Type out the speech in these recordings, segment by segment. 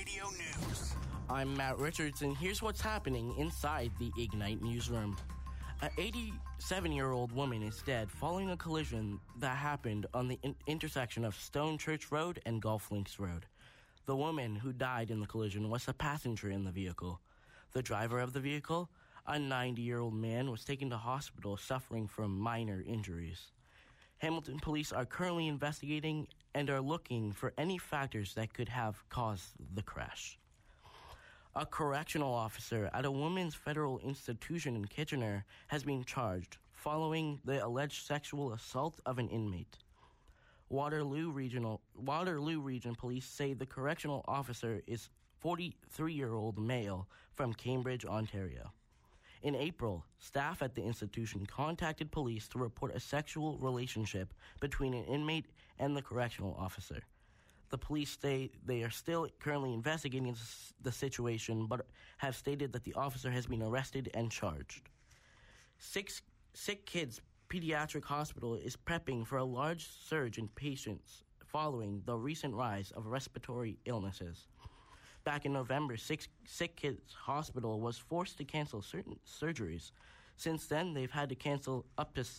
Radio News. I'm Matt Richards, and here's what's happening inside the Ignite newsroom. An 87-year-old woman is dead following a collision that happened on the intersection of Stone Church Road and Golf Links Road. The woman who died in the collision was a passenger in the vehicle. The driver of the vehicle, a 90-year-old man, was taken to hospital suffering from minor injuries. Hamilton police are currently investigating and are looking for any factors that could have caused the crash. A correctional officer at a women's federal institution in Kitchener has been charged following the alleged sexual assault of an inmate. Waterloo Region Police say the correctional officer is 43-year-old male from Cambridge, Ontario. In April, staff at the institution contacted police to report a sexual relationship between an inmate and the correctional officer. The police say they are still currently investigating the situation, but have stated that the officer has been arrested and charged. Sick Kids Pediatric Hospital is prepping for a large surge in patients following the recent rise of respiratory illnesses. Back in November, Sick Kids Hospital was forced to cancel certain surgeries. Since then, they've had to cancel up to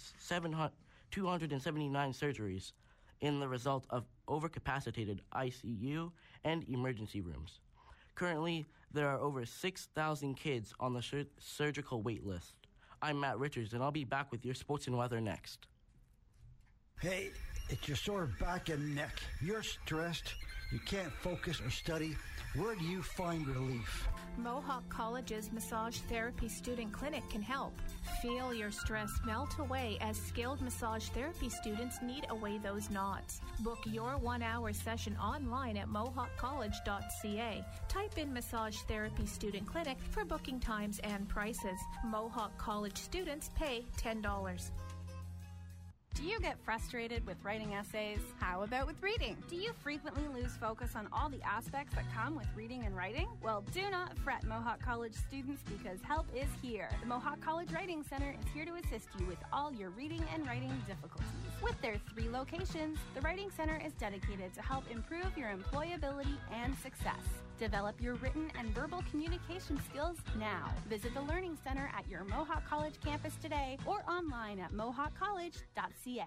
279 surgeries in the result of overcapacitated ICU and emergency rooms. Currently, there are over 6,000 kids on the surgical wait list. I'm Matt Richards, and I'll be back with your sports and weather next. Hey, it's your sore back and neck. You're stressed. You can't focus or study. Where do you find relief? Mohawk College's Massage Therapy Student Clinic can help. Feel your stress melt away as skilled massage therapy students knead away those knots. Book your 1-hour session online at mohawkcollege.ca. Type in Massage Therapy Student Clinic for booking times and prices. Mohawk College students pay $10. Do you get frustrated with writing essays? How about with reading? Do you frequently lose focus on all the aspects that come with reading and writing? Well, do not fret, Mohawk College students, because help is here. The Mohawk College Writing Center is here to assist you with all your reading and writing difficulties. With their 3 locations, the Writing Center is dedicated to help improve your employability and success. Develop your written and verbal communication skills now. Visit the Learning Center at your Mohawk College campus today or online at mohawkcollege.ca.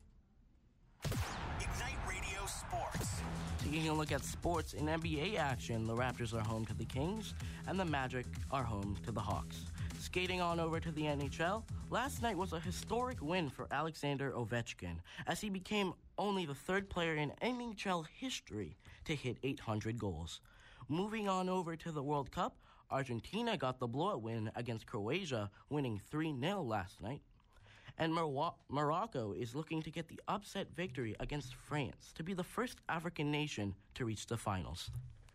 Ignite Radio Sports. Taking a look at sports in NBA action, the Raptors are home to the Kings and the Magic are home to the Hawks. Skating on over to the NHL, last night was a historic win for Alexander Ovechkin as he became only the 3rd player in NHL history to hit 800 goals. Moving on over to the World Cup, Argentina got the blowout win against Croatia, winning 3-0 last night. And Morocco is looking to get the upset victory against France to be the first African nation to reach the finals.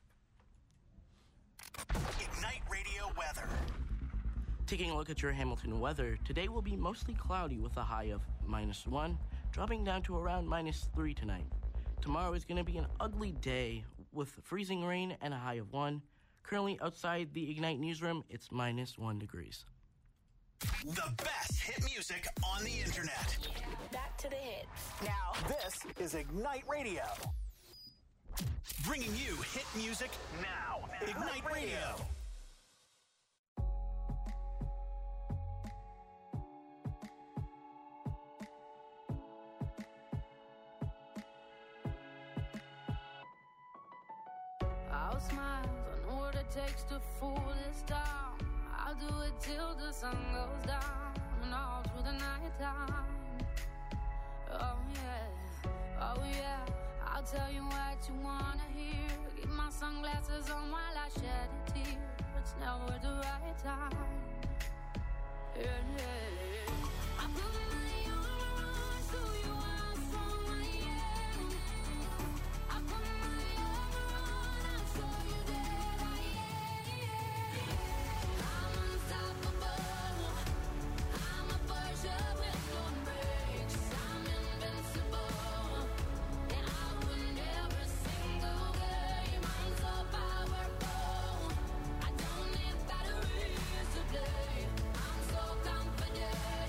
Ignite Radio weather. Taking a look at your Hamilton weather, today will be mostly cloudy with a high of -1, dropping down to around -3 tonight. Tomorrow is going to be an ugly day with freezing rain and a high of 1. Currently outside the Ignite newsroom, it's -1 degrees. The best hit music on the internet. Back to the hits. Now, this is Ignite Radio. Bringing you hit music now. Ignite Radio. I'll smile, I know what it takes to fool this town. I'll do it till the sun goes down and all through the night time. Oh yeah, I'll tell you what you wanna hear. Keep my sunglasses on while I shed a tear. It's never the right time. Yeah. I'm putting my armor on so you are strong, I am. I put my armor on, I'll show you that I am. I'm unstoppable. I'm a Persia with no brakes. I'm invincible, and I win every single game. I'm so powerful. I don't need batteries to play. I'm so confident.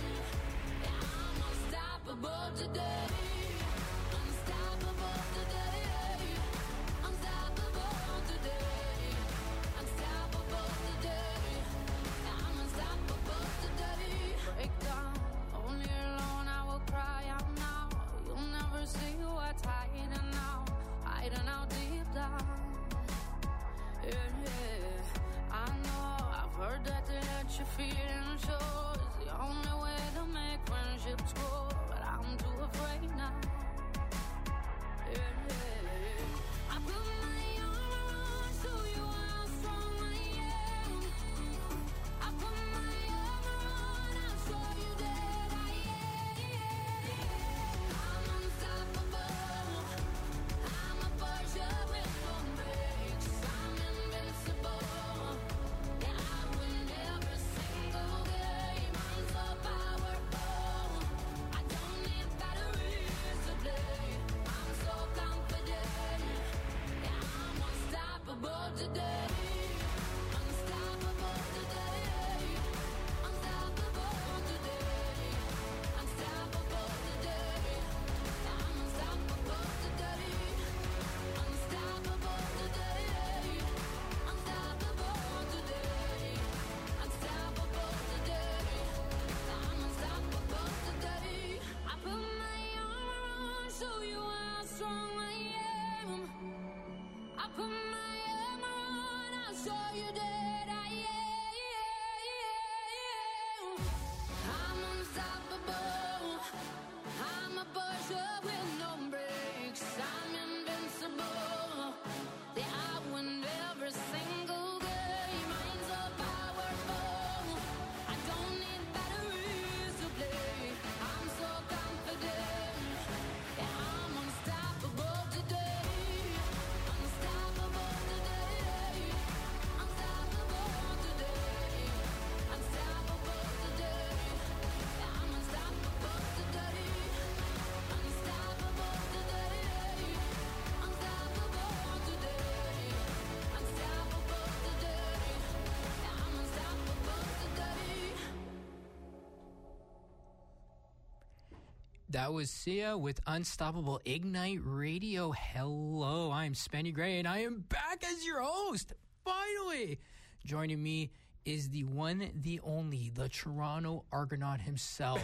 That was Sia with Unstoppable Ignite Radio. Hello, I'm Spenny Gray, and I am back as your host. Finally, joining me is the one, the only, the Toronto Argonaut himself.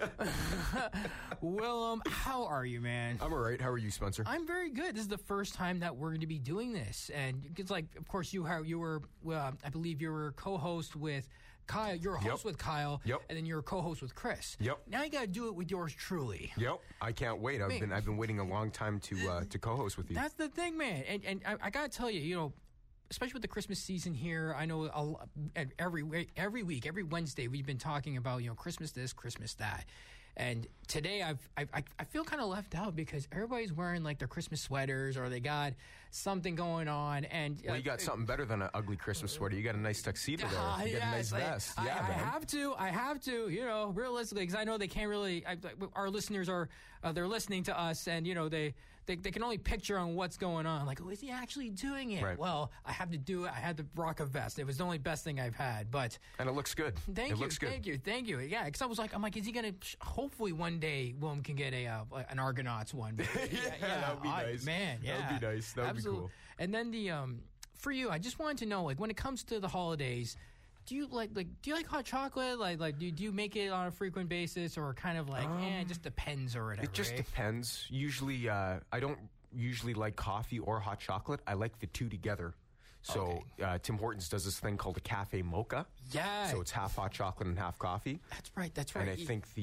Willem, how are you, man? I'm all right. How are you, Spencer? I'm very good. This is the first time that we're going to be doing this, and it's like, of course, you were, I believe you were co-host with Kyle. You're a host with Kyle, and then you're a co-host with Chris. Now you got to do it with yours truly. I can't wait. I've been waiting a long time to co-host with you. That's the thing, man. And I got to tell you, especially with the Christmas season here, I know every week, every Wednesday, we've been talking about Christmas this, Christmas that. And today I feel kind of left out because everybody's wearing like their Christmas sweaters or they got something going on. And you got something better than an ugly Christmas sweater. You got a nice tuxedo there. You got a nice vest. I have to, realistically, because I know they can't really. Our listeners are they're listening to us, and they can only picture on what's going on. Like, is he actually doing it? Right. Well, I have to do it. I had to rock a vest. It was the only best thing I've had. And it looks good. Thank you. Yeah, because I'm like, is he going to? Hopefully, one day Willem can get an Argonauts one. But, that would be nice. Man, yeah, that would be nice. That would be cool. And then for you, I just wanted to know, like, when it comes to the holidays, do you like hot chocolate? Like do you make it on a frequent basis, or kind of like it just depends or whatever? It just depends. Usually, I don't usually like coffee or hot chocolate. I like the two together. So Tim Hortons does this thing called a cafe mocha. Yeah. So it's half hot chocolate and half coffee. That's right. And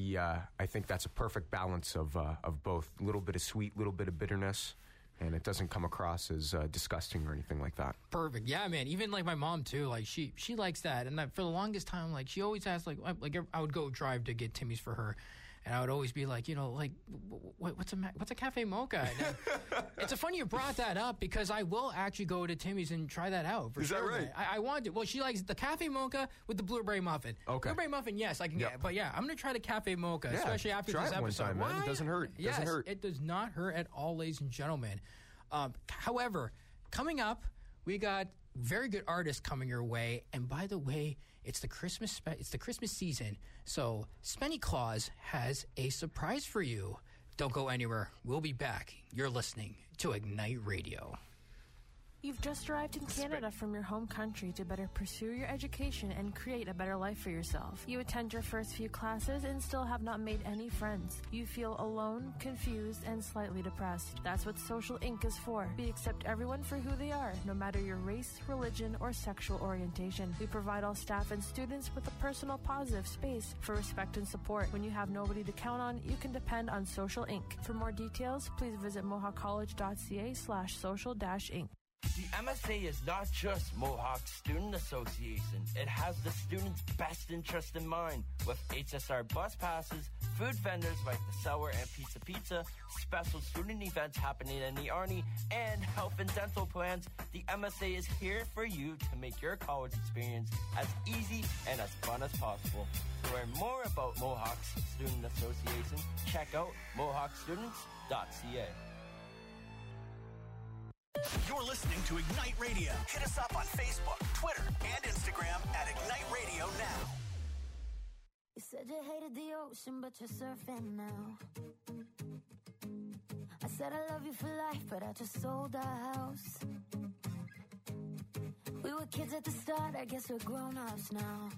I think that's a perfect balance of both. A little bit of sweet, a little bit of bitterness. And it doesn't come across as disgusting or anything like that. Perfect. Yeah, man. Even like my mom too. Like she likes that. And for the longest time, like she always asked, like I would go drive to get Timmy's for her, and I would always be like, what's a cafe mocha? It's funny you brought that up because I will actually go to Timmy's and try that out. Is that right? I want to. Well, she likes the cafe mocha with the blueberry muffin. Okay. Blueberry muffin, yes, I can get. But yeah, I'm gonna try the cafe mocha, especially after try this it episode. One time, man. It doesn't hurt. Yes, doesn't hurt. It does not hurt at all, ladies and gentlemen. However, coming up, we got very good artists coming your way, and by the way, it's the Christmas season, so Spenny Claus has a surprise for you. Don't go anywhere. We'll be back. You're listening to Ignite Radio. You've just arrived in Canada from your home country to better pursue your education and create a better life for yourself. You attend your first few classes and still have not made any friends. You feel alone, confused, and slightly depressed. That's what Social Inc. is for. We accept everyone for who they are, no matter your race, religion, or sexual orientation. We provide all staff and students with a personal, positive space for respect and support. When you have nobody to count on, you can depend on Social Inc. For more details, please visit mohawkcollege.ca/social-inc. The MSA is not just Mohawk Student Association. It has the students' best interest in mind. With HSR bus passes, food vendors like the Sour and Pizza, special student events happening in the Arnie, and health and dental plans, the MSA is here for you to make your college experience as easy and as fun as possible. To learn more about Mohawk's Student Association, check out mohawkstudents.ca. You're listening to Ignite Radio. Hit us up on Facebook, Twitter, and Instagram at Ignite Radio Now. You said you hated the ocean, but you're surfing now. I said I love you for life, but I just sold our house. We were kids at the start, I guess we're grown-ups now.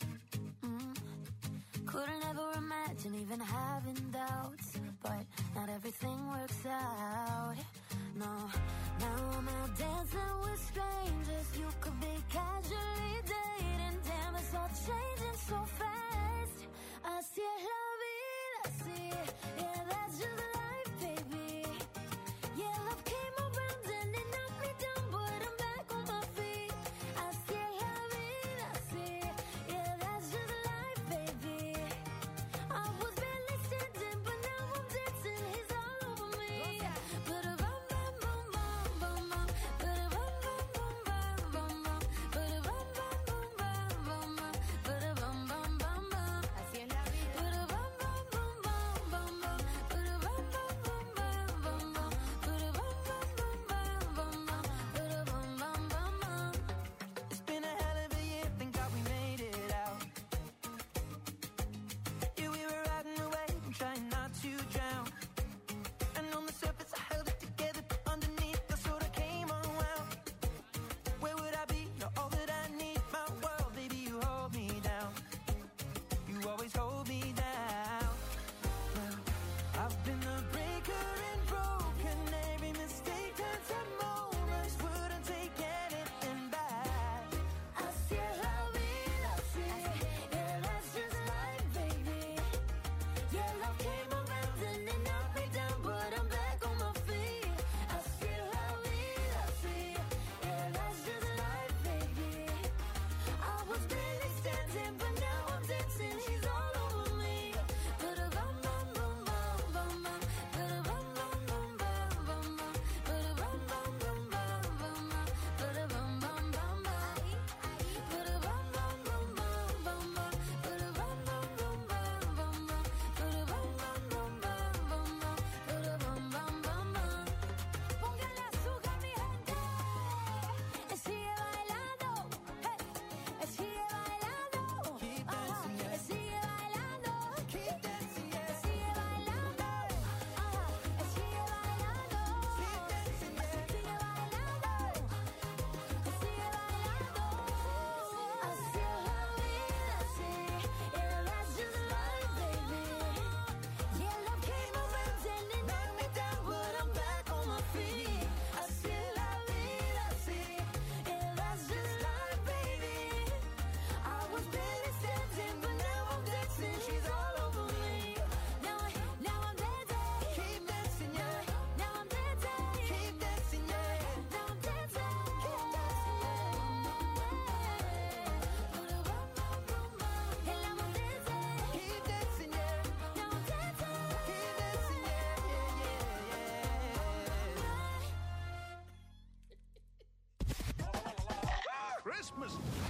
Couldn't ever imagine even having doubts, but not everything works out. No, now I'm out dancing with strangers. You could be casually dating. Damn, it's all changing so fast. Así es la vida, así. Yeah, that's just life, baby. Yeah, love came around and it knocked me down, but I'm back on my feet. Así es la vida, así. Yeah, that's just life, baby. I was barely standing, but now I'm dancing. He's all over me. But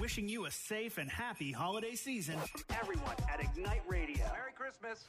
Wishing you a safe and happy holiday season. Everyone at Ignite Radio. Merry Christmas.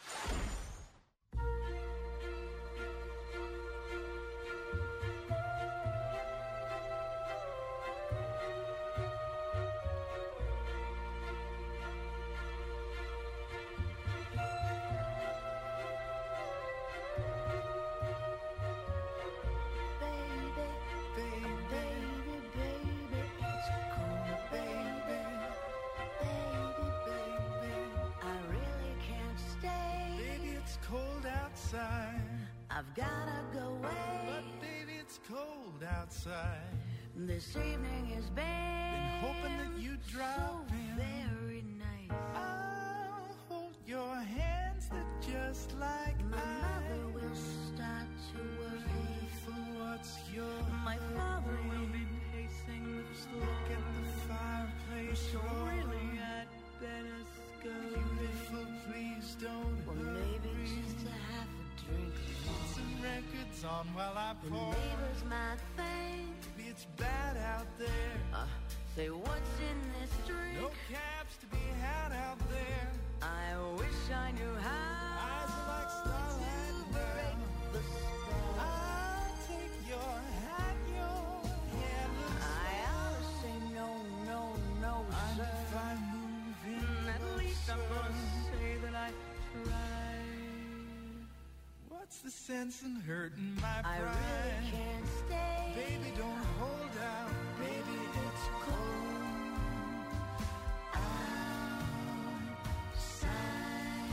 I've gotta go away. But baby, it's cold outside. This evening has been hoping that you'd drop so in. very nice. I'll hold your hands that just like my mother will start to worry. For what's your my father hurry? will be pacing the floor. Look at the fireplace. So really, I'd better go. Beautiful, please don't maybe just a half a drink. Put some records on while I The pour. neighbor's my thing. Maybe it's bad out there. Say what's in this drink? No cabs to be had out there. I wish I knew how. Eyes like starlight to break the spell. I'll take your hat, your hair looks I ought to say no, no, no, sir. if I move in At least I'm gonna say that I tried. What's the sense in hurting my I pride? really can't stay. Baby, don't hold out. Baby, it's cold outside.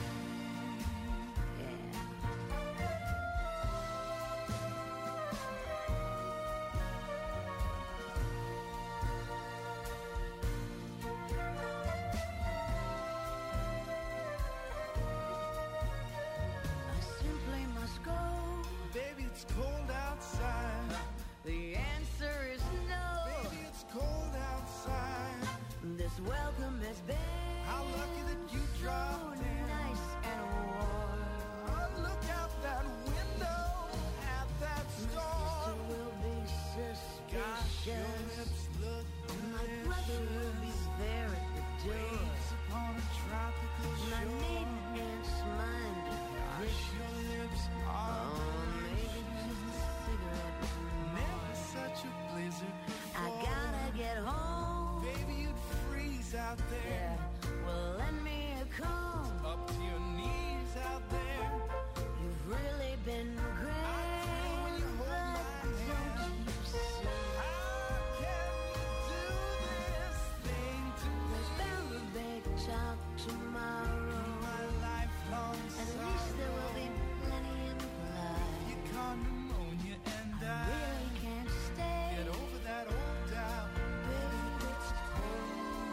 I simply must go. Baby, it's cold outside. The answer is no. Baby, it's cold outside. This welcome has been How lucky that you so dropped in. nice and warm. Oh, look out that window at that store. Sister will be Gosh, your suspicious. lips look My brother will be there at the door. Waves upon a tropical My shore. maiden aunt's mind Gosh, is your lips are maybe just a cigarette. never such a blizzard I before. gotta get home. Baby, you'd freeze out there. Well, lend me a comb. Up to your knees out there. You've really been great. when you hold my But don't hand. you say How can you do this thing to there's me? bound to be talk tomorrow. My lifelong At least there will be plenty implied. You caught pneumonia and I I really can't stay. get over that old doubt. Baby, it's cold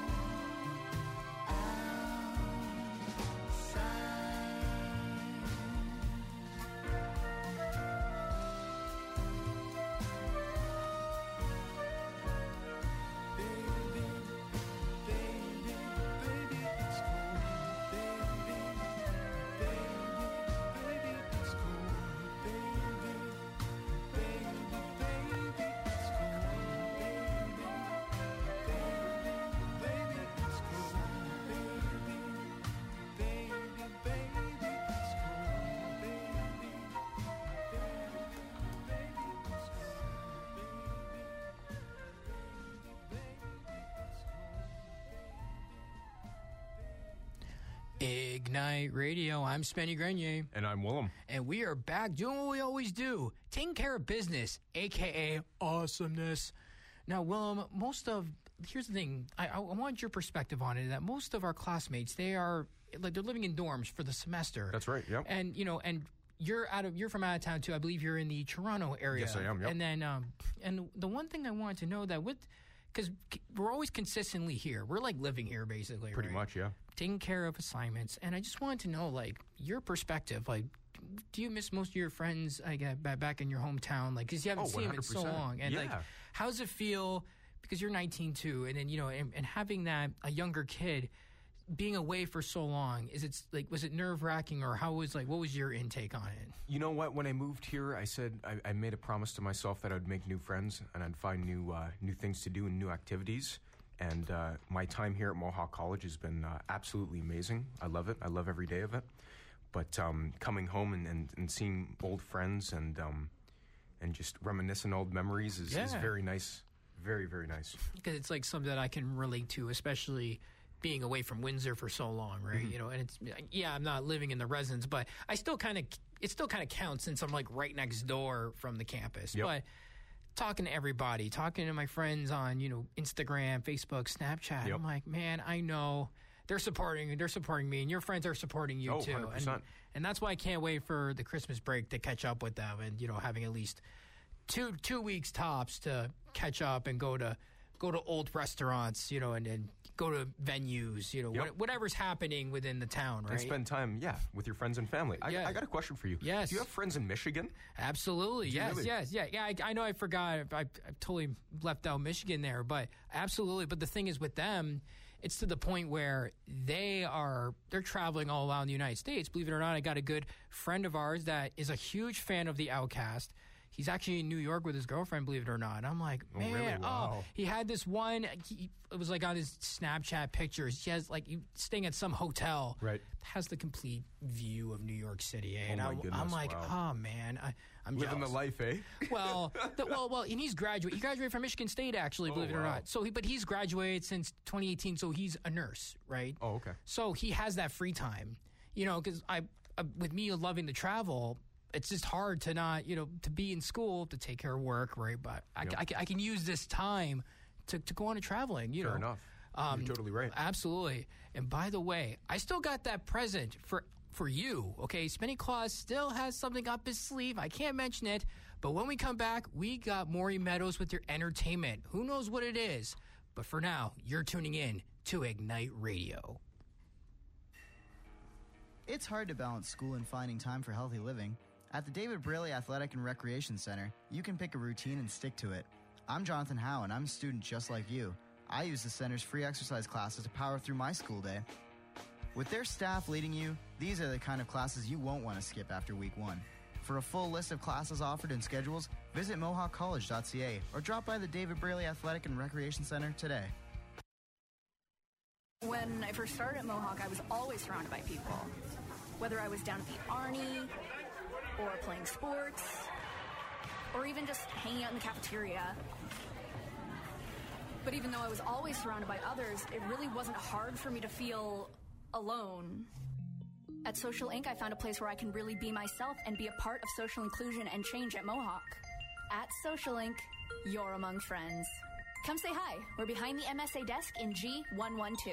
Ignite Radio. I'm Spenny Grenier. And I'm Willem. And we are back doing what we always do, taking care of business, a.k.a. awesomeness. Now, Willem, here's the thing. I want your perspective on it, that most of our classmates, they're living in dorms for the semester. That's right, yep. And, and you're from out of town, too. I believe you're in the Toronto area. Yes, I am, yep. And then, and the one thing I wanted to know that because we're always consistently here. We're like living here, basically. Pretty right? much, yeah. Taking care of assignments. And I just wanted to know, your perspective. Do you miss most of your friends back in your hometown? Because you haven't seen them in so 100%. long. And, Yeah. how does it feel? Because you're 19, too. And then, and having a younger kid being away for so long, was it nerve-wracking, or what was your intake on it? You know what? When I moved here, I said I made a promise to myself that I'd make new friends and I'd find new things to do and new activities. And my time here at Mohawk College has been absolutely amazing. I love it. I love every day of it. But coming home and seeing old friends and just reminiscing old memories is very nice. Very, very nice. Because it's like something that I can relate to, especially being away from Windsor for so long, right? Mm-hmm. You know, and it's I'm not living in the residence, but it still kind of counts since I'm like right next door from the campus. Yep. But talking to everybody, talking to my friends on Instagram, Facebook, Snapchat, I'm like, man, I know they're supporting me, and your friends are supporting you too. 100%. And that's why I can't wait for the Christmas break to catch up with them, and having at least two weeks tops to catch up and go to old restaurants, and go to venues, whatever's happening within the town, right? And spend time, with your friends and family. I got a question for you. Yes. Do you have friends in Michigan? Absolutely. Do you Yes, really? yes, yeah. Yeah, I know I forgot. I totally left out Michigan there, but absolutely. But the thing is with them, it's to the point where they're traveling all around the United States. Believe it or not, I got a good friend of ours that is a huge fan of The Outkast. He's actually in New York with his girlfriend, believe it or not. And I'm like, man, really? Wow. he had this one, it was like on his Snapchat pictures. He has like, staying at some hotel. Right. Has the complete view of New York City. Eh? Oh And my goodness, I'm like, wow. oh man, I'm Living jealous. the life, eh? Well, and he's graduated. He graduated from Michigan State, actually, believe it or wow. not. So, but he's graduated since 2018, so he's a nurse, right? Oh, okay. So he has that free time, because with me loving to travel, it's just hard to not, to be in school, to take care of work, right? But I can use this time to go on a traveling, Fair enough. You're totally right. Absolutely. And by the way, I still got that present for you, okay? Spenny Claus still has something up his sleeve. I can't mention it, but when we come back, we got Maury Meadows with your entertainment. Who knows what it is? But for now, you're tuning in to Ignite Radio. It's hard to balance school and finding time for healthy living. At the David Braley Athletic and Recreation Center, you can pick a routine and stick to it. I'm Jonathan Howe, and I'm a student just like you. I use the center's free exercise classes to power through my school day. With their staff leading you, these are the kind of classes you won't want to skip after week one. For a full list of classes offered and schedules, visit mohawkcollege.ca or drop by the David Braley Athletic and Recreation Center today. When I first started at Mohawk, I was always surrounded by people. Whether I was down at the Arnie, or playing sports, or even just hanging out in the cafeteria. But even though I was always surrounded by others, it really wasn't hard for me to feel alone. At Social Inc., I found a place where I can really be myself and be a part of social inclusion and change at Mohawk. At Social Inc., you're among friends. Come say hi. We're behind the MSA desk in G112.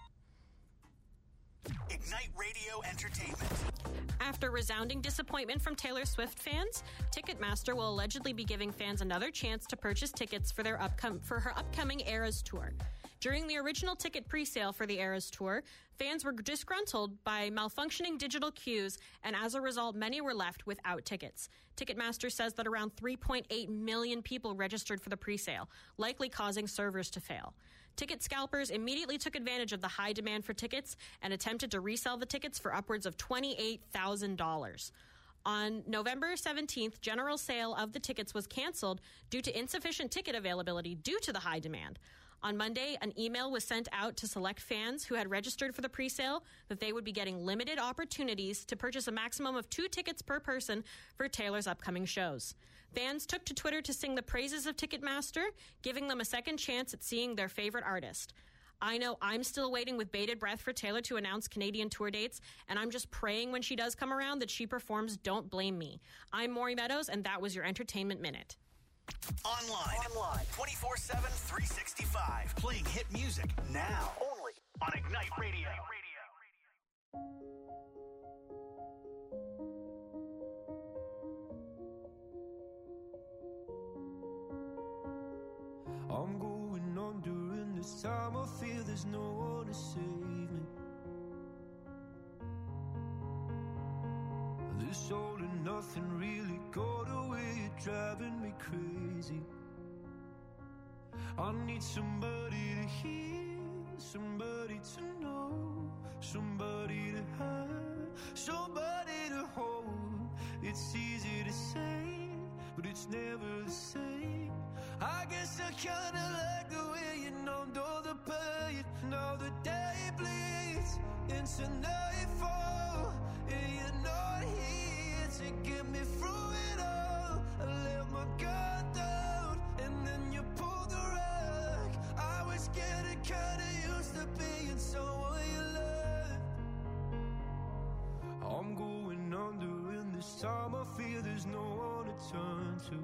Ignite Radio Entertainment. After resounding disappointment from Taylor Swift fans, Ticketmaster will allegedly be giving fans another chance to purchase tickets for her upcoming Eras Tour. During the original ticket presale for the Eras Tour, fans were disgruntled by malfunctioning digital queues, and as a result, many were left without tickets. Ticketmaster says that around 3.8 million people registered for the presale, likely causing servers to fail. Ticket scalpers immediately took advantage of the high demand for tickets and attempted to resell the tickets for upwards of $28,000. On November 17th, general sale of the tickets was canceled due to insufficient ticket availability due to the high demand. On Monday, an email was sent out to select fans who had registered for the presale that they would be getting limited opportunities to purchase a maximum of 2 tickets per person for Taylor's upcoming shows. Fans took to Twitter to sing the praises of Ticketmaster, giving them a second chance at seeing their favorite artist. I know I'm still waiting with bated breath for Taylor to announce Canadian tour dates, and I'm just praying when she does come around that she performs Don't Blame Me. I'm Maury Meadows, and that was your Entertainment Minute. Online. 24/7, 365. Playing hit music now. Only on Ignite Radio. I'm going on during this time. I feel there's no one to save me. This all and nothing really got away, driving me crazy. I need somebody to hear, somebody to know, somebody to have, somebody to hold. It's easy to say, but it's never the same. I guess I kinda like the way you numbed all the pain. Now the day bleeds into nightfall, and you're not here to get me through it all. I let my guard down, and then you pulled the rug. I was getting kinda used to being someone you loved. I'm going under, and this time I feel there's no one to turn to.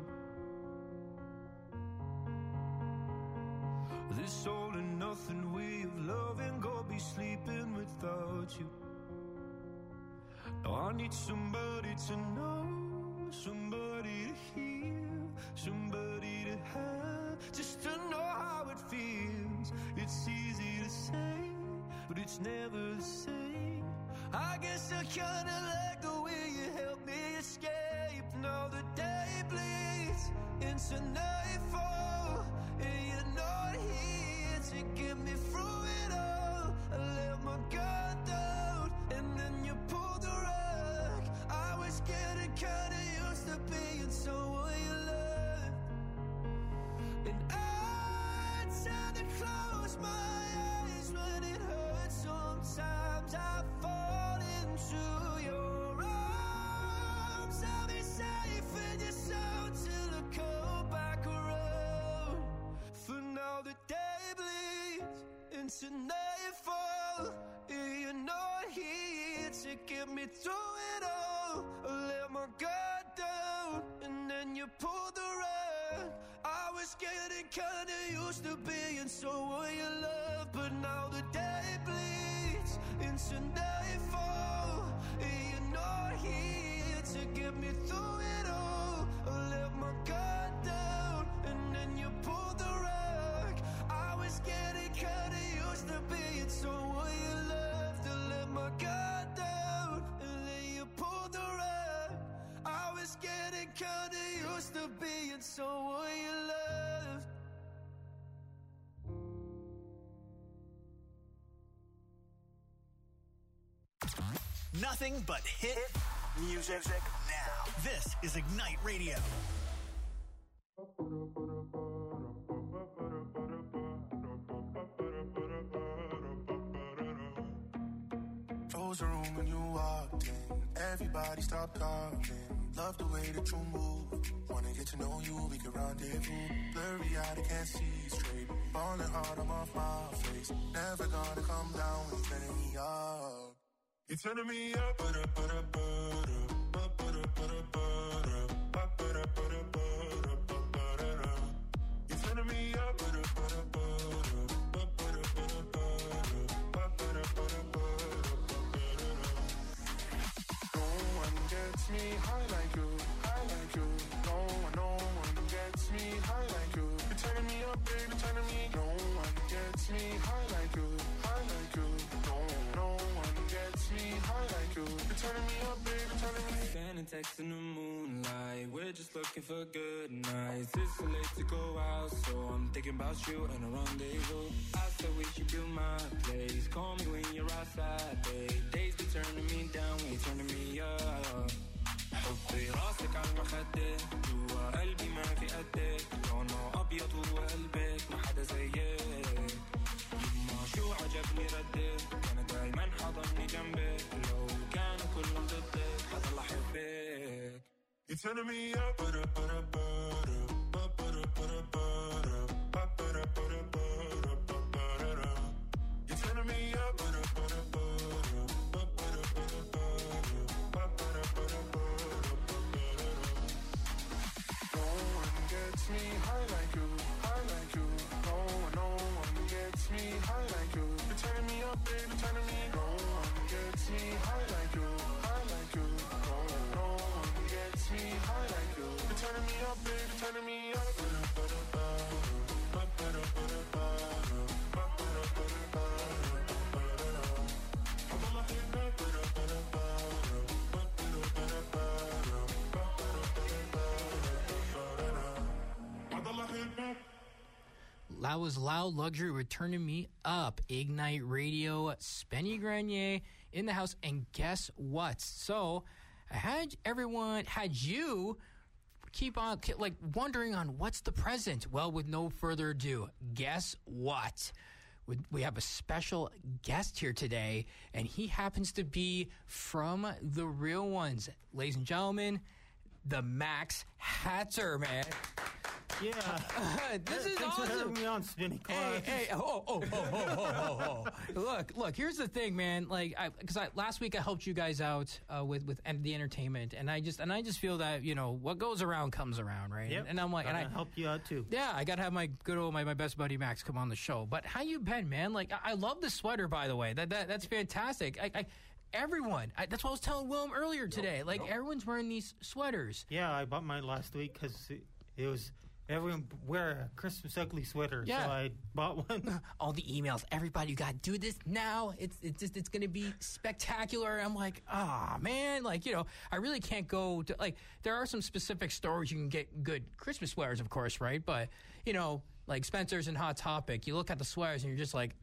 This all and nothing way of loving, go be sleeping without you. Now I need somebody to know, somebody to hear, somebody to have, just to know how it feels. It's easy to say, but it's never the same. I guess I kinda like the way you help me escape. Now the day bleeds into nightfall, and you're not here to get me through it all. I let my guard down, and then you pulled the rug. I was getting kinda used to being someone you loved. And I tend to close my eyes when it hurts. Sometimes I fall into your arms. I'll be safe in your soul till I come back around. For now the day bleeds into nightfall, and you're not here to get me through it all. I let my guard down, and then you pulled the rug. I was getting kinda used to being someone you love, but now the day bleeds into nightfall, and you're not here to get me through it all. I let my guard down, and then you pulled the rug. I was getting kinda used to being someone you loved. I let my guard down, and then you pulled the rug. I was getting kinda used to being someone you loved. Nothing but hit music now. This is Ignite Radio. Close the room when you walked in. Everybody stop talking. Love the way that you move. Wanna get to know you, we can rendezvous. Blurry eyed, I can't see straight. Falling hard, I'm off my face. Never gonna come down when you're turning me up. You're turning me up, You're turning me up, No one gets me high like you, high like you. No one gets me high like you. You're turning me up, baby, turning me. No one gets me high like you, high like you. No one gets me high like you. You're turning me up, baby, turning me. Standing text in the moonlight, we're just looking for good nights. It's so late to go out, so I'm thinking about you and a rendezvous. I said we should do my place. Call me when you're outside, babe. Days be turning me down when you're turning me up. حطي راسك على المخدة جوا قلبي ما في قدك لونه أبيض وقلبك ما حدا زيك يما شو عجبني ردك أنا دايما حضني جنبك لو كانوا كلهم ضدك حضل أحبك You're turning me up, You're turning me up, No one gets me high like you, high like you. No one gets me high like you. You're turning me up, baby, turning me. No one gets me high like you, high like you. No one gets me high like you. You're turning me up, baby, turning me up. That was Loud Luxury with Turning Me Up. Ignite Radio, Spenny Grenier in the house. And guess what? So, had you keep on wondering on what's the present. Well, with no further ado, guess what? We have a special guest here today, and he happens to be from the real ones. Ladies and gentlemen, the Max Hatzer, man. Yeah. This is Thanks awesome. for having me on, Spinny Claus. Hey, Look, here's the thing, man. Because last week I helped you guys out with the entertainment, and I just feel that what goes around comes around, right? Yep. And I'm like, and I help you out too. Yeah, I gotta have my good old my best buddy Max come on the show. But how you been, man? I love the sweater, by the way. That's fantastic. Everyone. That's what I was telling Willem earlier today. Everyone's wearing these sweaters. Yeah, I bought mine last week because it was everyone wear a Christmas ugly sweater. Yeah. So I bought one. All the emails, everybody, you gotta do this now. It's gonna be spectacular. I'm like, man, I really can't go to there are some specific stores you can get good Christmas sweaters, of course, right? But like Spencer's and Hot Topic, you look at the sweaters and you're just like,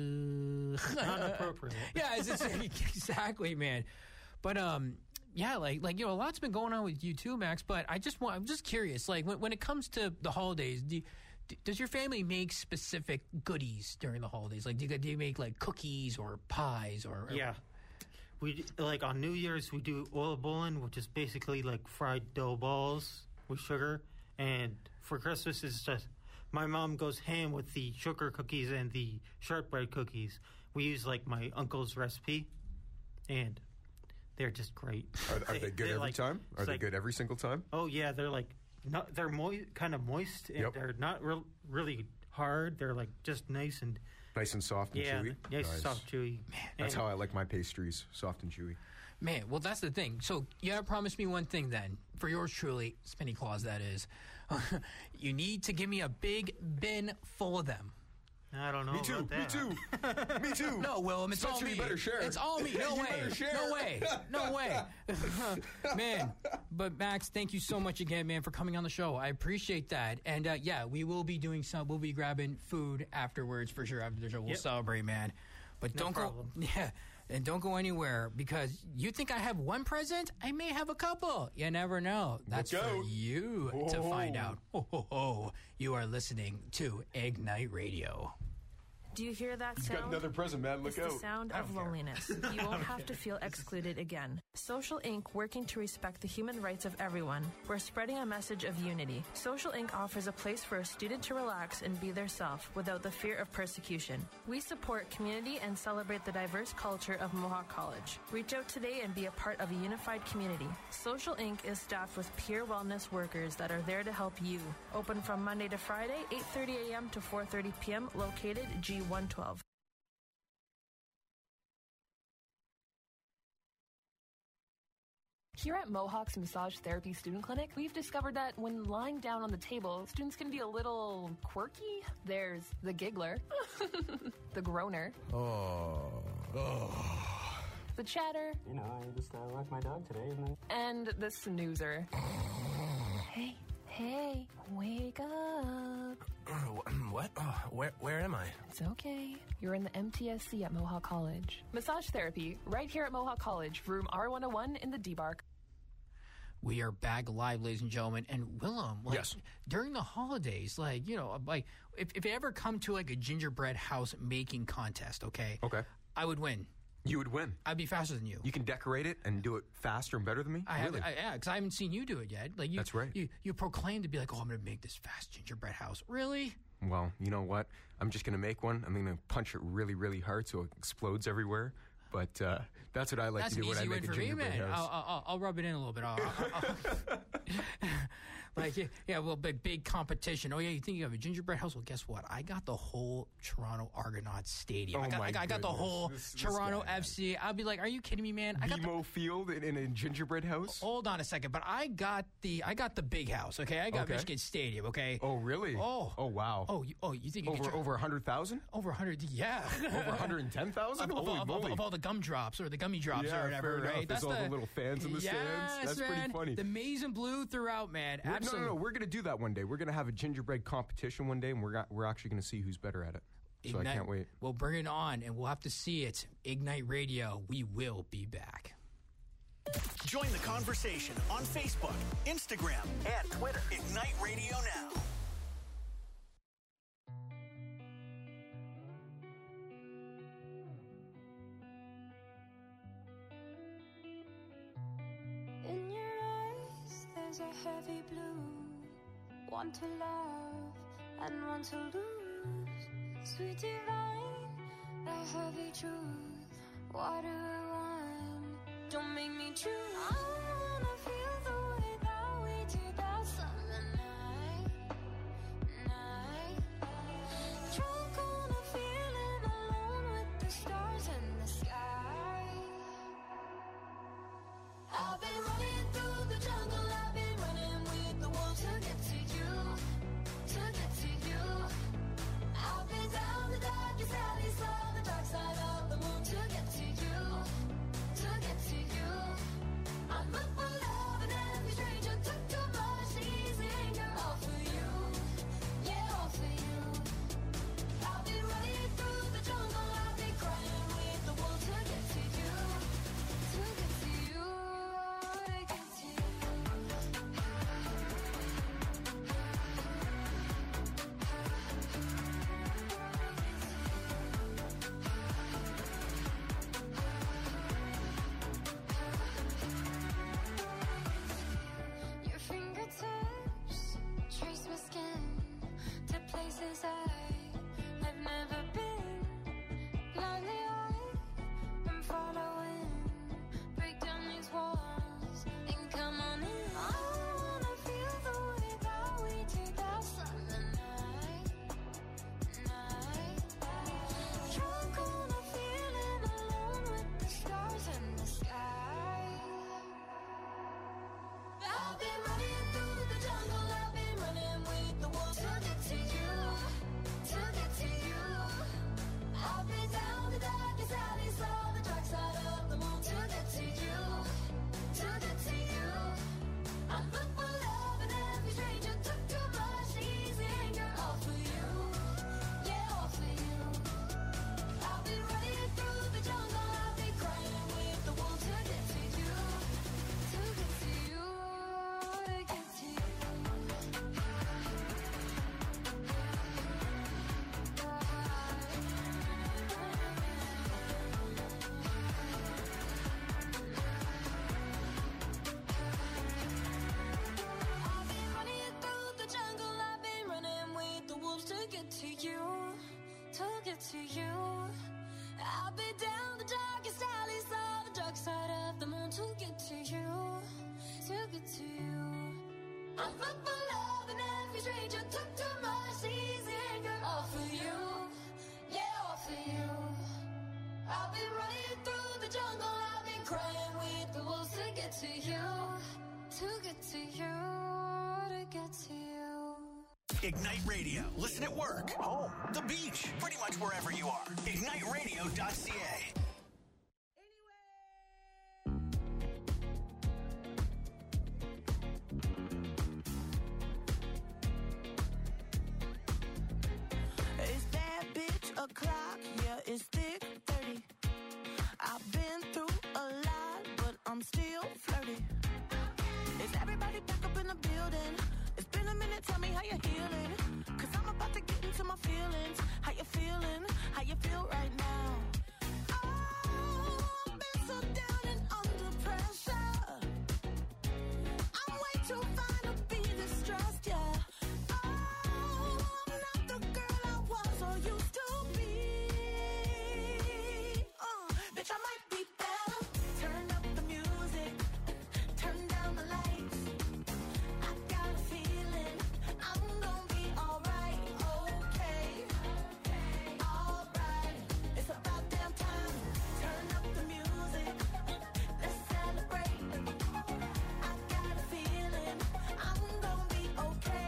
Not appropriate. Yeah, it's exactly, man. But yeah, a lot's been going on with you too, Max. But I'm just curious, when it comes to the holidays, does your family make specific goodies during the holidays? Do you make cookies or pies or? Yeah, we on New Year's we do oil bowling, which is basically fried dough balls with sugar, and for Christmas it's just my mom goes ham with the sugar cookies and the shortbread cookies. We use my uncle's recipe, and they're just great. Are they good every time? Are they good every single time? Oh yeah, they're they're kind of moist, and they're not really hard. They're just nice and soft and chewy. Nice, soft, chewy. Man, that's how I like my pastries, soft and chewy. Man, well, that's the thing. So you gotta promise me one thing then, for yours truly, Spinny Claus, that is. You need to give me a big bin full of them. I don't know. Me too. About that. Me too. No, Willem, it's Spencer, all me. You better share. It's all me. No You way. better share. No way. Man, but Max, thank you so much again, man, for coming on the show. I appreciate that. And yeah, we will be doing we'll be grabbing food afterwards for sure. After the show, we'll celebrate, man. But No don't problem. go. Yeah. And don't go anywhere, because you think I have one present? I may have a couple. You never know. That's Look for out. you to find out. Ho, ho, ho. You are listening to Ignite Radio. Do you hear that He's sound? got another present, man. Look It's out. the sound I of don't care. loneliness. You won't have to feel excluded again. Social Inc., working to respect the human rights of everyone. We're spreading a message of unity. Social Inc. offers a place for a student to relax and be their self without the fear of persecution. We support community and celebrate the diverse culture of Mohawk College. Reach out today and be a part of a unified community. Social Inc. is staffed with peer wellness workers that are there to help you. Open from Monday to Friday, 8:30 a.m. to 4:30 p.m., located G112. Here at Mohawk's Massage Therapy Student Clinic, we've discovered that when lying down on the table, students can be a little quirky. There's the giggler, the groaner, the chatter, I just walked my dog today. and the snoozer. Hey, wake up. What? Where am I? It's okay. You're in the MTSC at Mohawk College. Massage therapy, right here at Mohawk College, room R101 in the D-Bark. We are back live, ladies and gentlemen. And Willem, Yes. during the holidays, if you ever come to a gingerbread house making contest, okay, I would win. You would win. I'd be faster than you. You can decorate it and do it faster and better than me? Really? Because I haven't seen you do it yet. That's right. You proclaim to be like, I'm going to make this fast gingerbread house. Really? Well, you know what? I'm just going to make one. I'm going to punch it really, really hard so it explodes everywhere. But that's what I like That's to do an when I easy make win a for me, gingerbread man. house. I'll rub it in a little bit. Well, big competition. Oh, yeah, you think you have a gingerbread house? Well, guess what? I got the whole Toronto Argonauts Stadium. Oh, I got the whole Toronto FC. I'll be like, are you kidding me, man? I got BMO Field in a gingerbread house? Hold on a second, but I got the big house, okay? I got Michigan Stadium, okay? Oh, really? Oh, wow. You think you over 100,000? Over 100, yeah. Over 110,000? Of all the gumdrops or the gummy drops or whatever, fair right? enough. There's all the little fans in the stands. That's man. pretty funny. The maize and blue throughout, man. Absolutely. No. We're going to do that one day. We're going to have a gingerbread competition one day, and we're actually going to see who's better at it. So I can't wait. We'll bring it on, and we'll have to see it. Ignite Radio. We will be back. Join the conversation on Facebook, Instagram, and Twitter. Ignite Radio Now. In your eyes, there's a heavy blue. One to love and one to lose. Sweet divine, the heavy truth. Water or wine, don't make me choose. I wanna feel the way that we did that summer night. Drunk on a feeling, alone with the stars in the sky. I've been running through the jungle, I've been running with the wolves to get to you, to get to you. I've been down the darkest alley, saw the dark side of the moon to get to you, to get to you. I'm up for love and every stranger took too much easy anger, all for you, yeah, all for you. I've been running through the jungle, I've been crying with the wolves to get to you, to get to you, to get to you. Your fingertips trace my skin to places I've never been. Blindly I'm following. Break down these walls and come on in. I wanna feel the way that we did that summer night. Drunk on a feeling, alone with the stars in the sky. I've been running through the jungle, I've been running with the wolves to get to you, to get to you. I've been down the darkest alley, saw the dark side of the moon to get to you, to get to you. I'm up for love and every stranger took too much easy anger, all for you, yeah, all for you. I've been running through the jungle, I've been crying with the wolves to get to you, to get to you, to get to you. I've been running through the jungle, I've been running with the wolves to get to you, to get to you. I've been down the darkest alley, saw the dark side of the moon to get to you, to get to you. I'm up for love and every stranger took too much easy anger, all for you, yeah, all for you. I've been running through the jungle, I've been crying with the wolves to get to you, to get to you, to get to you. Ignite Radio. Listen at work, home, the beach, pretty much wherever you are. IgniteRadio.ca. Is that bitch o'clock? Yeah, it's thick 30. I've been through a lot, but I'm still flirty. Is everybody back up in the building? It's been a minute, tell me how you're healing. Cause I'm about to get into my feelings. How you feeling? How you feel right now? Oh, I've been so down and under pressure. I'm way too fine to be distressed, yeah. Oh, I'm not the girl I was or used to be. Bitch, I might be better. Turn up the music, turn down the lights. I got a feeling I'm gonna be alright, okay, alright. It's about damn time. Turn up the music, let's celebrate. I got a feeling I'm gonna be okay,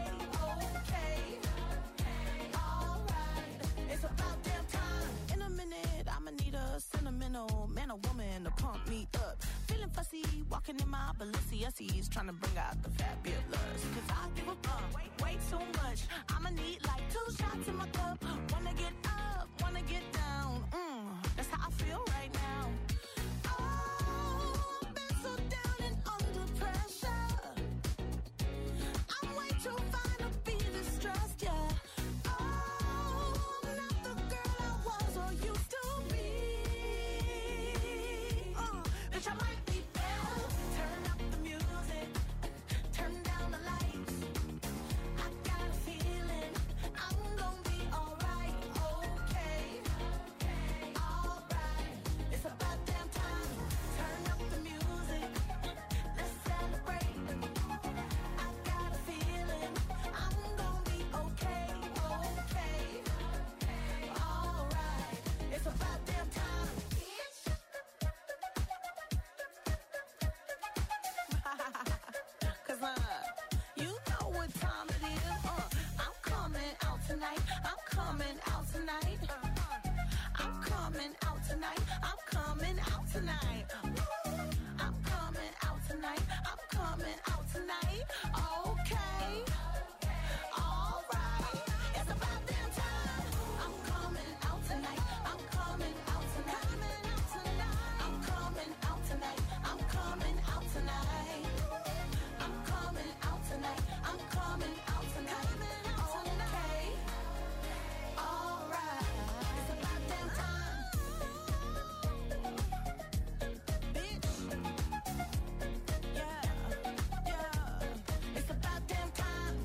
alright. It's about damn time. In a minute, I'ma need a sentimental man or woman to pump me up. Feeling fussy, walking in my Balenciennes, trying to bring out the fabulous. Cause I give a fuck way too much. I'ma need like 2 shots in my cup. Wanna get up, wanna get down. That's how I feel right now. Oh, I've been so down tonight. I'm coming out tonight. I'm coming out tonight. Okay. All right. It's about damn time. I'm coming out tonight. I'm coming out tonight. I'm coming out tonight. I'm coming out tonight. I'm coming out tonight. I'm coming out tonight. Okay. All right. It's about damn time. Bitch. Yeah. It's about damn time.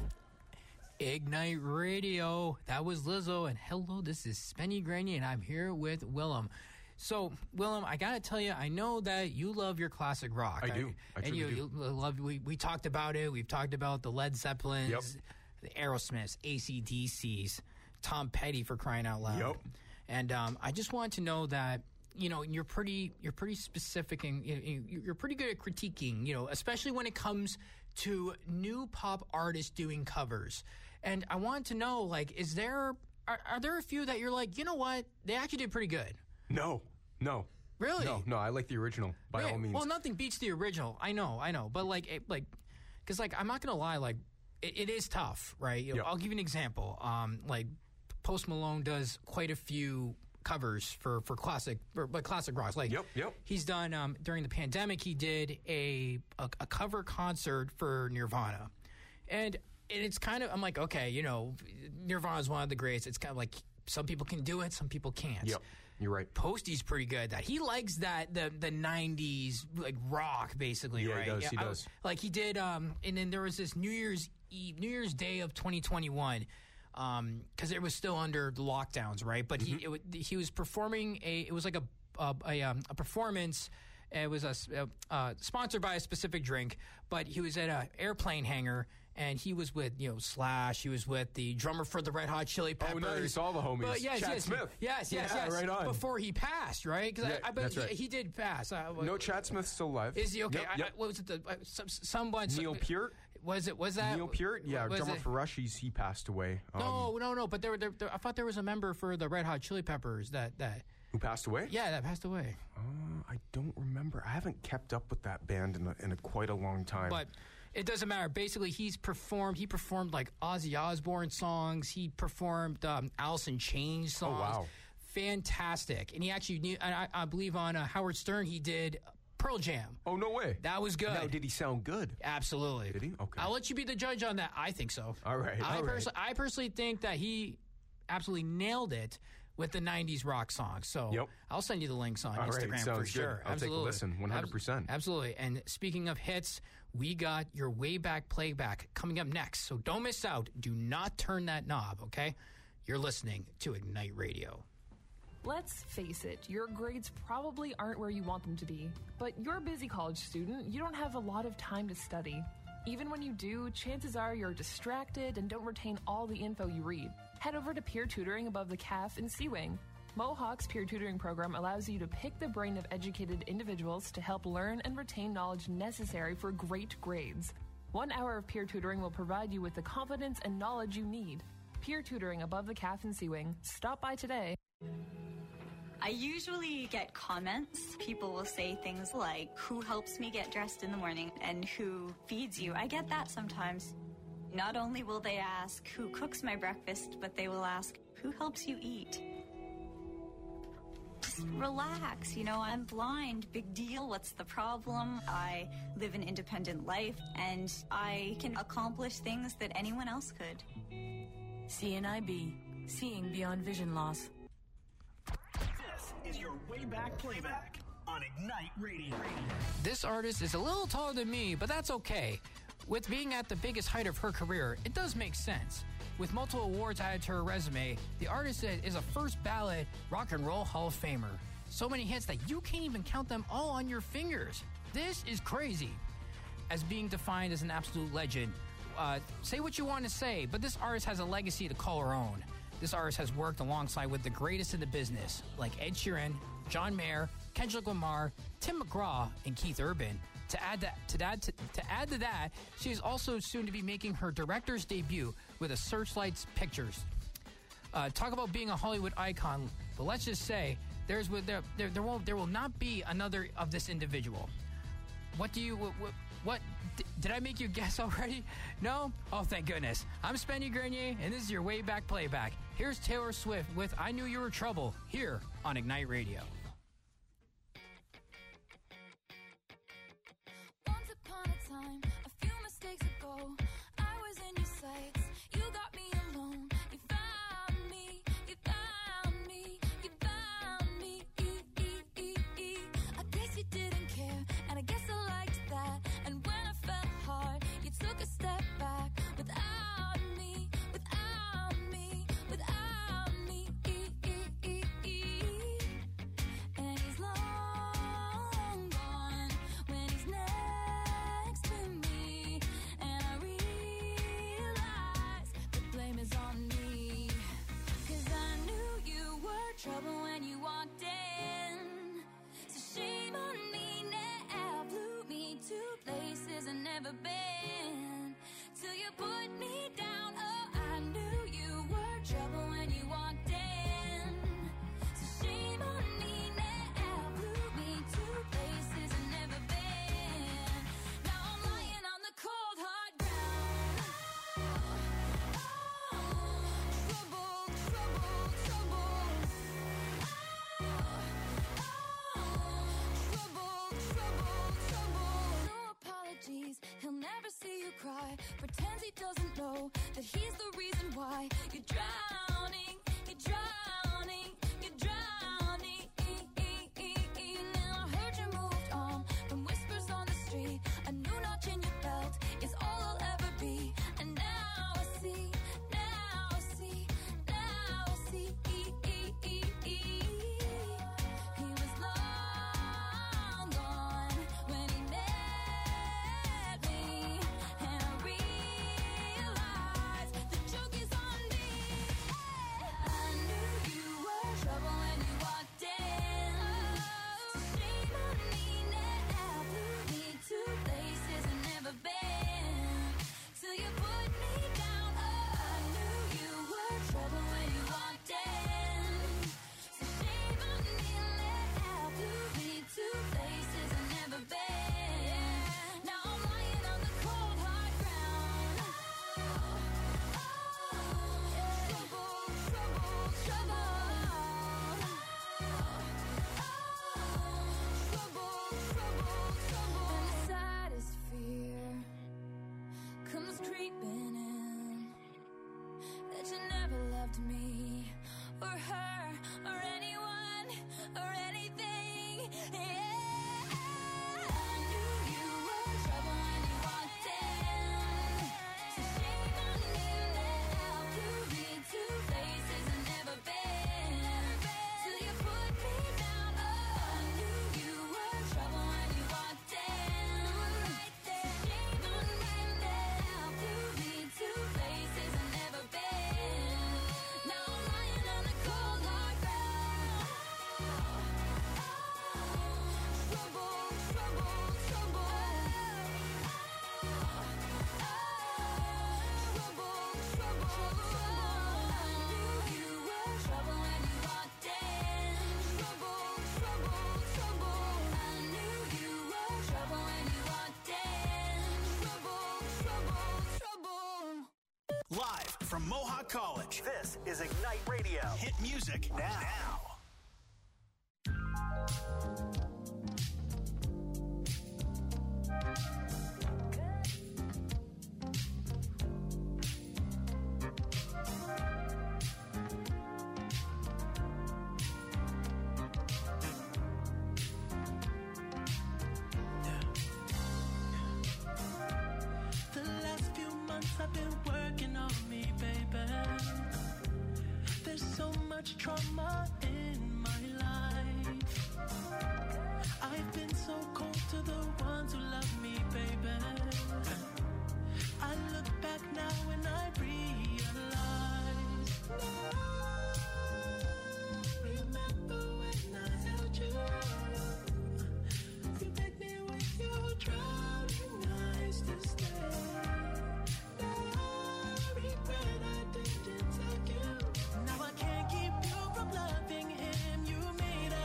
Ignite Radio. That was Lizzo. And hello, this is Spenny Graney, and I'm here with Willem. So, Willem, I gotta tell you, I know that you love your classic rock. I do. I and truly you love. We talked about it. We've talked about the Led Zeppelins, the Aerosmiths, AC/DCs, Tom Petty, for crying out loud. Yep. And I just want to know that you're pretty specific, and you're pretty good at critiquing. Especially when it comes to new pop artists doing covers. And I want to know, like, are there a few that you're like, you know what, they actually did pretty good? No. Really? No, I like the original, by all means. Well, nothing beats the original. I know. But because I'm not gonna lie, like it is tough, right? I'll give you an example. Like Post Malone does quite a few covers for classic rocks. Like he's done during the pandemic. He did a cover concert for Nirvana, and it's kind of, I'm like, okay, Nirvana is one of the greats. It's kind of like some people can do it, some people can't. Yep. You're right. Posty's pretty good at that. He likes that the 90s like rock, basically, yeah, right? He does. Like he did, and then there was this New Year's Day of 2021, because it was still under the lockdowns, right? But he was performing it was like a performance. It was sponsored by a specific drink, but he was at an airplane hangar. And he was with, Slash. He was with the drummer for the Red Hot Chili Peppers. Oh, nice. All the homies. Chad Smith. Yes. Right on. Before he passed, right? Because that's right. He did pass. No, Chad Smith's still alive. Is he? Okay. Yep. What was it? Someone. Neil Peart. Was that Neil Peart? Yeah, drummer for Rush. He passed away. No. But I thought there was a member for the Red Hot Chili Peppers that. Who passed away? Yeah, that passed away. I don't remember. I haven't kept up with that band in quite a long time. But it doesn't matter. Basically, he performed like Ozzy Osbourne songs. He performed Alice in Chains songs. Oh, wow. Fantastic. And he actually, I believe on Howard Stern, he did Pearl Jam. Oh, no way. That was good. Now, did he sound good? Absolutely. Did he? Okay. I'll let you be the judge on that. I think so. All right. I personally think that he absolutely nailed it with the 90s rock songs. So I'll send you the links on Instagram for sure. I'll take a listen, 100%. Absolutely. And speaking of hits, we got your Way Back Playback coming up next. So don't miss out. Do not turn that knob, okay? You're listening to Ignite Radio. Let's face it, your grades probably aren't where you want them to be. But you're a busy college student. You don't have a lot of time to study. Even when you do, chances are you're distracted and don't retain all the info you read. Head over to Peer Tutoring Above the Calf in Sea-Wing. Mohawk's peer tutoring program allows you to pick the brain of educated individuals to help learn and retain knowledge necessary for great grades. 1 hour of peer tutoring will provide you with the confidence and knowledge you need. Peer Tutoring Above the Calf in Sea-Wing. Stop by today. I usually get comments. People will say things like, who helps me get dressed in the morning and who feeds you? I get that sometimes. Not only will they ask who cooks my breakfast, but they will ask who helps you eat. Just relax, I'm blind, big deal, what's the problem? I live an independent life and I can accomplish things that anyone else could. CNIB, seeing beyond vision loss. This is your Way Back Playback on Ignite Radio. This artist is a little taller than me, but that's okay. With being at the biggest height of her career, it does make sense. With multiple awards added to her resume, the artist is a first ballot Rock and Roll Hall of Famer. So many hits that you can't even count them all on your fingers. This is crazy. As being defined as an absolute legend, say what you want to say, but this artist has a legacy to call her own. This artist has worked alongside with the greatest in the business, like Ed Sheeran, John Mayer, Kendrick Lamar, Tim McGraw, and Keith Urban. To add to that, she is also soon to be making her director's debut with a Searchlights Pictures. Talk about being a Hollywood icon, but let's just say there will not be another of this individual. What did I make you guess already? No? Oh, thank goodness. I'm Spenny Grenier, and this is your Way Back Playback. Here's Taylor Swift with I Knew You Were Trouble, here on Ignite Radio. Once upon a time, a few mistakes ago, I was in your sights. You got me alone. You found me. You found me. You found me. I guess you didn't care, and I guess I liked that. And when I fell hard, you took a step back without me. Without me. Without me. And he's long gone when he's next to me, and I realize the blame is on me. 'Cause I knew you were trouble when you walked in. So shame on me now, blew me to places I've never been. Till you put me down, oh, I knew you were trouble when you walked in. So shame on me now, blew me to places I've never been. Now I'm lying on the cold hard ground. Trouble, trouble, trouble. Trouble, trouble, trouble. No apologies, he'll never see you cry. Pretends he doesn't know that he's the reason why you're drowning, you're drowning, you're drowning. Now I heard you moved on from whispers on the street. A new notch in your belt is all I'll ever be. And now I see, now I see, now I see. He was long gone when he met me, and I realized the joke is on me. I knew you were trouble when you walked in. So shame on me now, blew me to places I've never been. Till you put me down, oh, I knew you were trouble when you walked in. So shame on me now, blew me to places I've never been. Now I'm lying on the cold hard ground. Trouble, trouble, trouble. Trouble, trouble, trouble. And the saddest fear comes creeping in, that you never loved me or her or anyone or anything. Yeah, I knew you were trouble when you walked in. So shame on me now, blew me to places I've never been. Till you put me down, oh, I knew you were trouble when you walked in. Right there, shame on me now, blew me to places I've never been. Now I'm lying on the cold hard ground. Trouble, trouble, trouble. Trouble, trouble, trouble. I knew you were trouble when you walked in. Trouble, trouble, trouble. I knew you were trouble when you walked in. Trouble, trouble, trouble. Live from Mohawk College, this is Ignite Radio. Hit music now. The last few months I've been working on me, baby. There's so much trauma in my life. I've been so cold to the ones who love me, baby. I look back now and I realize. Remember when I held you? You begged me with your drowning eyes to stay. Now I regret I didn't take you. Now I can't keep you from loving him. You made a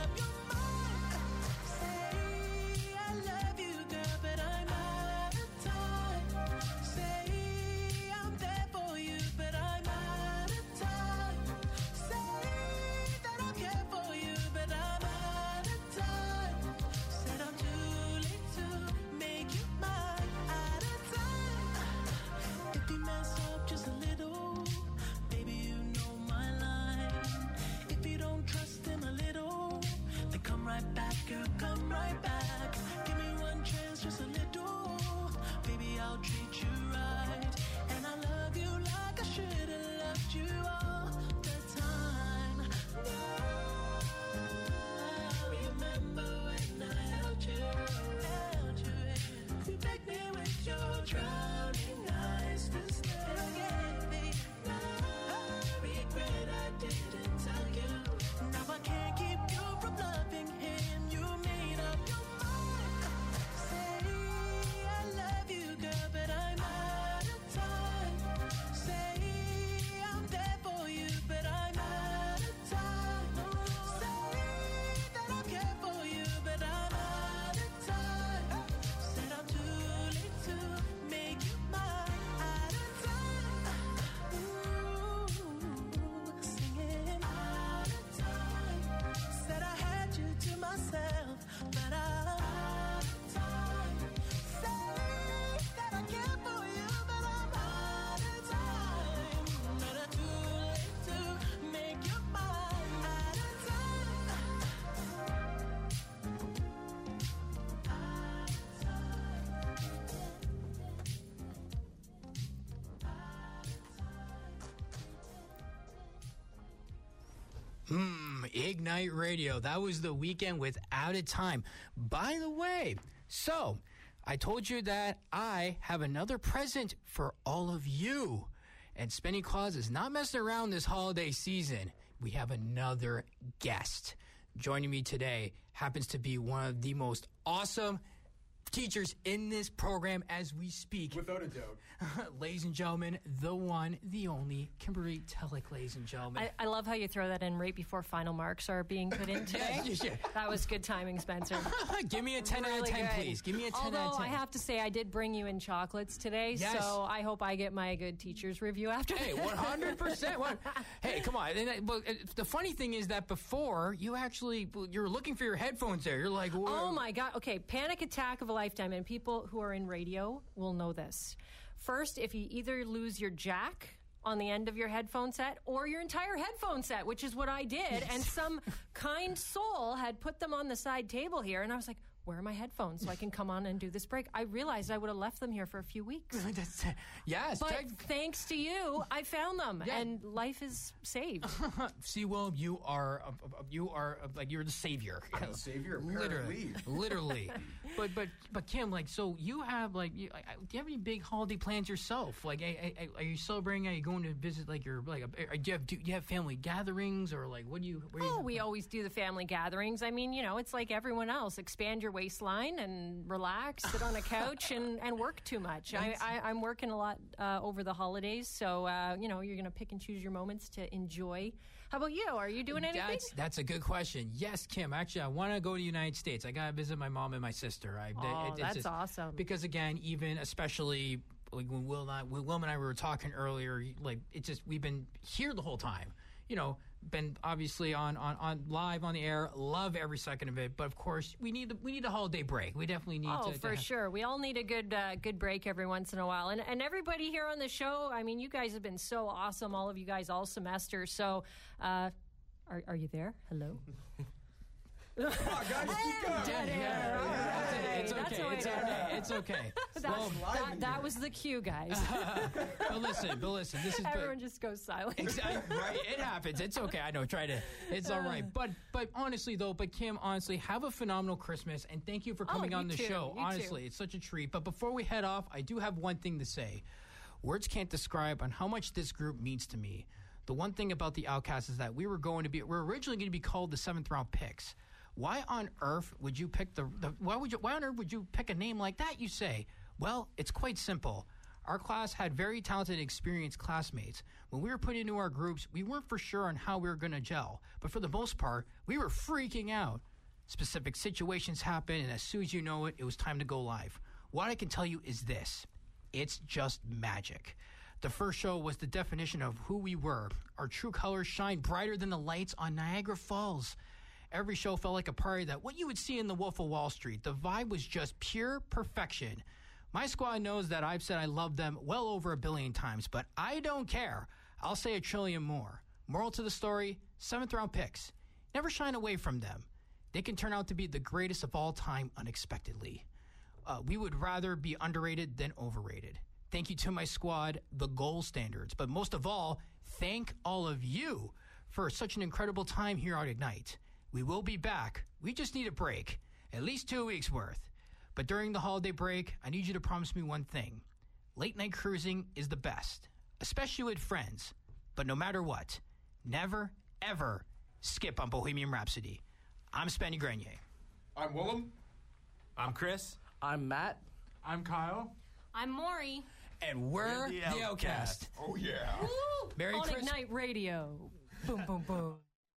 drowning eyes to stay. I regret I didn't tell you. Now I can't keep you from loving him. You made up your mind. Say I love you, girl, but I'm out of time. Say I'm there for you, but I'm out of time. Say that I care for you, but I'm out of time. Said I'm too late to make you mine. Out of time. Ooh, singing out of time. Said I had you to myself, but I'm out of time. Say that I care for you, but I'm out of time. But I'm too late to make you mine. Out of time. Ignite Radio. That was The Weeknd with Out of Time. By the way, so I told you that I have another present for all of you. And Spending Claus is not messing around this holiday season. We have another guest. Joining me today happens to be one of the most awesome teachers in this program as we speak. Without a doubt. Ladies and gentlemen, the one, the only, Kimberly Tellick, ladies and gentlemen. I love how you throw that in right before final marks are being put in today. Yes, yeah. That was good timing, Spencer. Give me a 10 out of 10, good. please. Give me a 10 Although out of 10. I have to say, I did bring you in chocolates today, Yes. so I hope I get my good teacher's review after Hey, this. 100%. Hey, come on. But the funny thing is that before, you're looking for your headphones there. You're like, whoa. Oh my God. Okay, panic attack of a lifetime, and people who are in radio will know this. First, if you either lose your jack on the end of your headphone set or your entire headphone set, which is what I did, and some kind soul had put them on the side table here, and I was like, where are my headphones so I can come on and do this break? I realized I would have left them here for a few weeks. Yes. But thanks to you, I found them, Yeah. and life is saved. See, Will, you're the savior. I'm the savior, literally, apparently. literally. But Kim, do you have do you have any big holiday plans yourself? Like, are you celebrating? Are you going to visit do you have family gatherings or what do you? We always do the family gatherings. I mean, it's like everyone else. Expand your waistline and relax, sit on a couch and work too much. I'm working a lot over the holidays, so you're going to pick and choose your moments to enjoy. How about you? Are you doing anything? That's a good question. Yes, Kim. Actually, I want to go to the United States. I got to visit my mom and my sister. That's awesome. Because again, especially when Will and I were talking earlier, we've been here the whole time. Been obviously on live on the air. Love every second of it, but of course we need a holiday break. We definitely need to. For sure, we all need a good break every once in a while. And everybody here on the show, I mean, you guys have been so awesome. All of you guys all semester. So, are you there? Hello. Come on, guys, speak up. Dead air. All right. It's okay. It's okay. That was the cue, guys. But listen. This is everyone just goes silent. Exactly. Right. It happens. It's okay. I know. It's all right. But honestly, Kim, have a phenomenal Christmas, and thank you for coming on the show. Honestly, it's such a treat. But before we head off, I do have one thing to say. Words can't describe on how much this group means to me. The one thing about the Outcasts is that we're originally going to be called the 7th round picks. Why on earth would you pick why on earth would you pick a name like that, you say? Well, it's quite simple. Our class had very talented and experienced classmates. When we were put into our groups, we weren't for sure on how we were going to gel. But for the most part, we were freaking out. Specific situations happened, and as soon as you know it, it was time to go live. What I can tell you is this. It's just magic. The first show was the definition of who we were. Our true colors shine brighter than the lights on Niagara Falls. Every show felt like a party that what you would see in The Wolf of Wall Street. The vibe was just pure perfection. My squad knows that I've said I love them well over 1 billion times, but I don't care. I'll say 1 trillion more. Moral to the story, 7th round picks. Never shine away from them. They can turn out to be the greatest of all time unexpectedly. We would rather be underrated than overrated. Thank you to my squad, the gold standards. But most of all, thank all of you for such an incredible time here on Ignite. We will be back. We just need a break. At least 2 weeks worth. But during the holiday break, I need you to promise me one thing. late night cruising is the best, especially with friends. But no matter what, never, ever skip on Bohemian Rhapsody. I'm Spenny Grenier. I'm Willem. I'm Chris. I'm Matt. I'm Kyle. I'm Maury. And we're the Outcast. Oh, yeah. Woo! Merry On Christmas. Ignite Radio. Boom, boom, boom.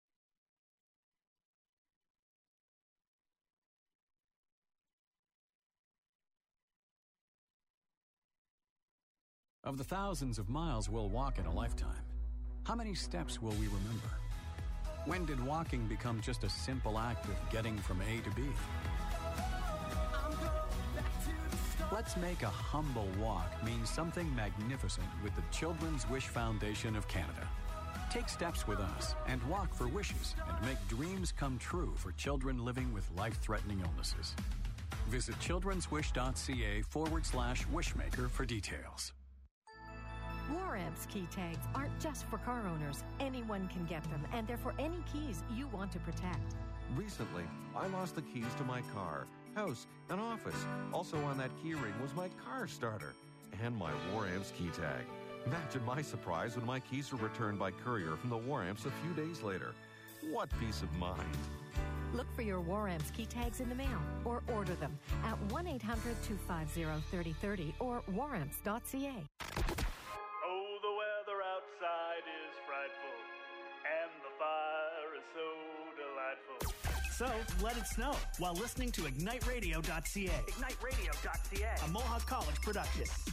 Of the thousands of miles we'll walk in a lifetime, how many steps will we remember? When did walking become just a simple act of getting from A to B? Let's make a humble walk mean something magnificent with the Children's Wish Foundation of Canada. Take steps with us and walk for wishes and make dreams come true for children living with life-threatening illnesses. Visit childrenswish.ca/wishmaker for details. War-Amps key tags aren't just for car owners. Anyone can get them, and they're for any keys you want to protect. Recently, I lost the keys to my car, house, and office. Also on that key ring was my car starter and my War-Amps key tag. Imagine my surprise when my keys were returned by courier from the War-Amps a few days later. What peace of mind. Look for your War-Amps key tags in the mail or order them at 1-800-250-3030 or waramps.ca. Oh, the weather outside is frightful, and the fire is so delightful. So, let it snow while listening to IgniteRadio.ca. IgniteRadio.ca. A Mohawk College production.